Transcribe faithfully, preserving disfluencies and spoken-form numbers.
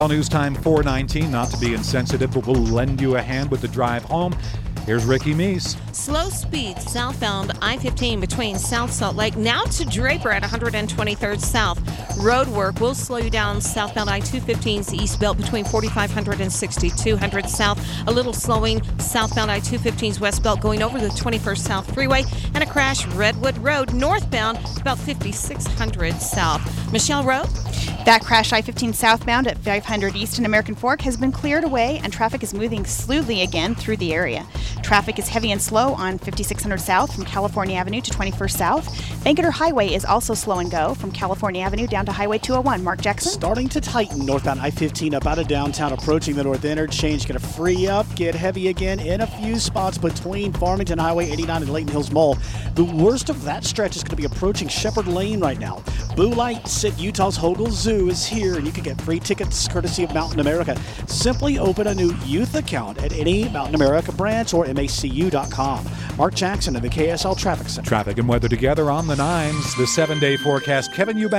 All news time four nineteen, not to be insensitive, but we'll lend you a hand with the drive home. Here's Ricky Meese. Slow speed southbound I fifteen between South Salt Lake now to Draper at one hundred twenty-third South. Road work will slow you down southbound I two fifteen's east belt between forty-five hundred and sixty-two hundred South. A little slowing southbound I two fifteen's west belt going over the twenty-first South Freeway. And a crash Redwood Road northbound about fifty-six hundred South. Michelle Rowe? That crash I fifteen southbound at five hundred East and American Fork has been cleared away and traffic is moving smoothly again through the area. Traffic is heavy and slow on fifty-six hundred South from California Avenue to twenty-first South. Bangerter Highway is also slow and go from California Avenue down to Highway two oh one. Mark Jackson? Starting to tighten northbound I fifteen up out of downtown, approaching the north interchange. Going to free up, get heavy again in a few spots between Farmington Highway eighty-nine and Layton Hills Mall. The worst of that stretch is going to be approaching Shepherd Lane right now. Boo Lights at Utah's Hogle Zoo is here, and you can get free tickets courtesy of Mountain America. Simply open a new youth account at any Mountain America branch or M A C U dot com. Mark Jackson of the K S L Traffic Center. Traffic and weather together on the nines. The seven-day forecast. Kevin Eubank.